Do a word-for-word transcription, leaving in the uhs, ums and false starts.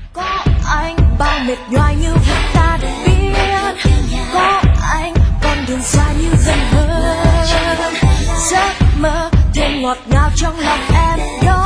Có anh bao mệt nhoài như vực ta đã biết, có anh con đường dài như dần hơn, giấc mơ thêm ngọt ngào trong lòng em đó.